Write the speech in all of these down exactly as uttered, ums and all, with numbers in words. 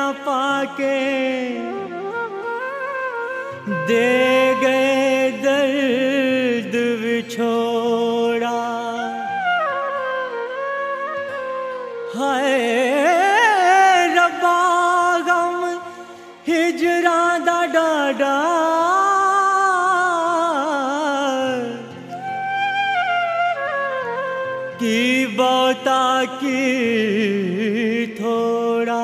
पाके दे गए दर्द विछोड़ा। हाय रब्बा गम हिजरा दा डाडा की बहुता की थोड़ा।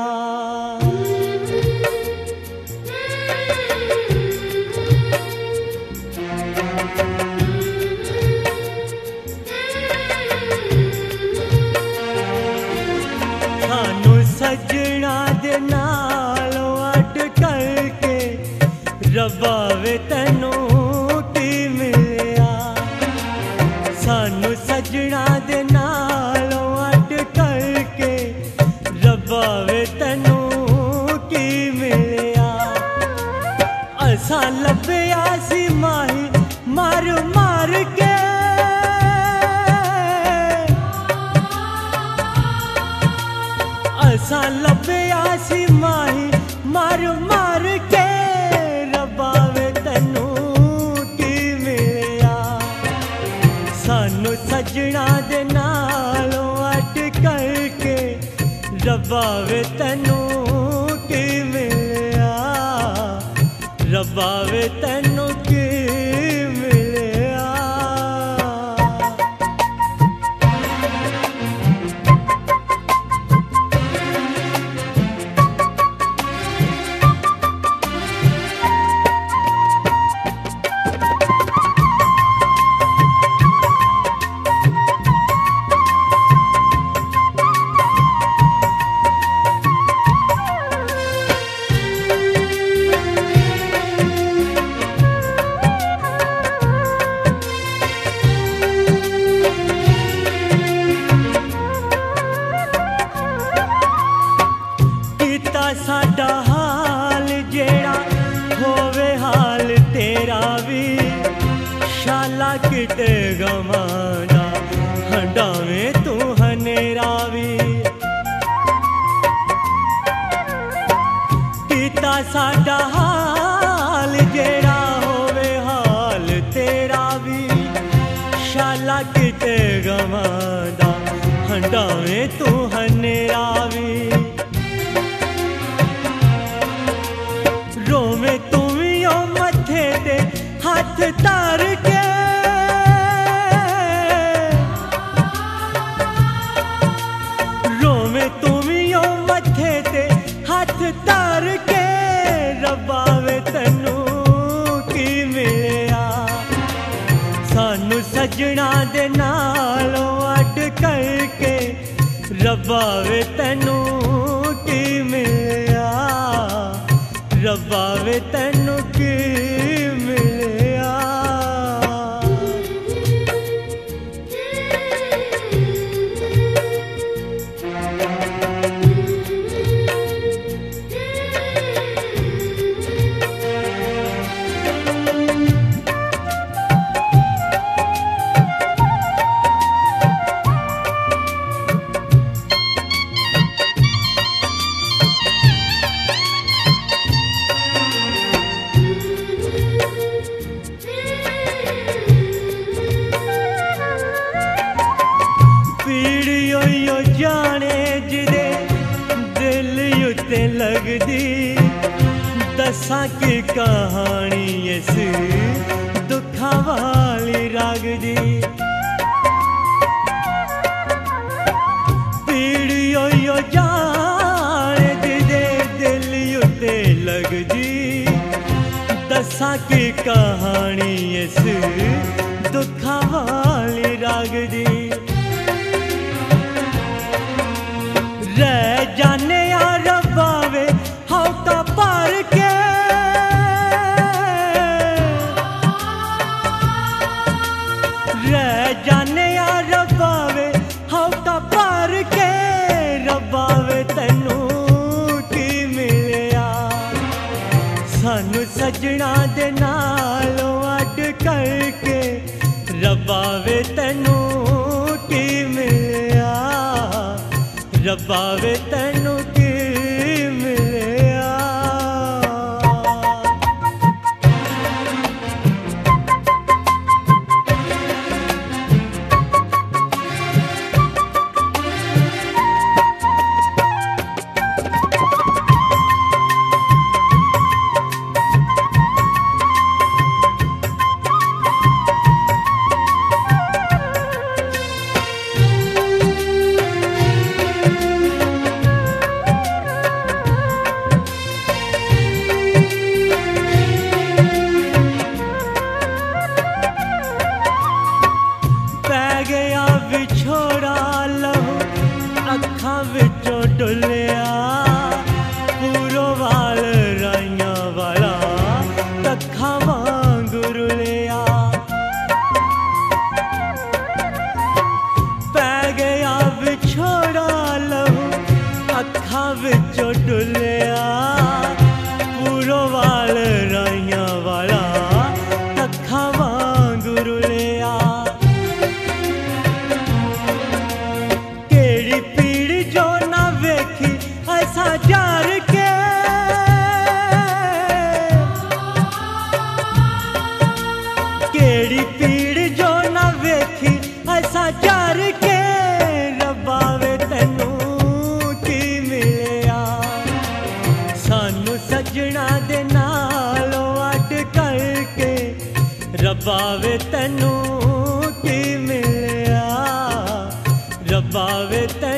सानू सजना दे नालों अट करके रब्बा वे तैनू की मिलिया। सानू सजना दे नालों अट करके रब्बा वे तैनू की मिलिया। असा लभया सी माही मार मार के असा लभया सी माही मार मार के रब्बा वे तैनू की मिलिया। सानू सजना दे नालों अट करके रब्बा वे तैनू की मिलिया। रब्बा वे तैनू की मिलिया। साडा हाल जेड़ा होवे हाल तेरा भी शाला किते गवाना हंडावे तू हनेरा भी। कीता साडा हाल जेड़ा होवे हाल तेरा भी शाला किते गवाना हंडावे तू हनेरा भी। रोवे तुमियो मथे ते हाथ तार के रोवे तुमियो मथे ते हाथ तार के रब्बा वे तैनू की मिलिया। सानू सजना दे नालों अट करके रब्बा वे तैनू की मिलिया। रब्बा वे तैनू की मिलिया। पीड़ियो जाने जिदे दिल उत्ते लगदी दसा की कहानी इस दुखा वाली रगदी। पीड़ियो जाने जिदे दिल उत्ते लगदी दसा की कहानी इस दुखा वाली रगदी। रह जाने या रब्बा वे हौका पार के रह जाने या रब्बा वे हौका पार के रब्बा वे तैनू की मिलिया। सानू सजना दे नालों अट करके रब्बा वे तैनू की मिलिया। रब्बा वे तैनू की मिले विचों डुलिया पूरो वाल राइया वाला तखा वांग रुलिया। केड़ी पीड़ जो ना वेखी ऐसा जार के, केड़ी पीड़ जो ना वेखी ऐसा जार के, रब्बा वे तैनू की मिलिया। सानू सजना दे नालों अड करके, रब्बा वे तैनू की मिलिया। रब्बा वे तैनू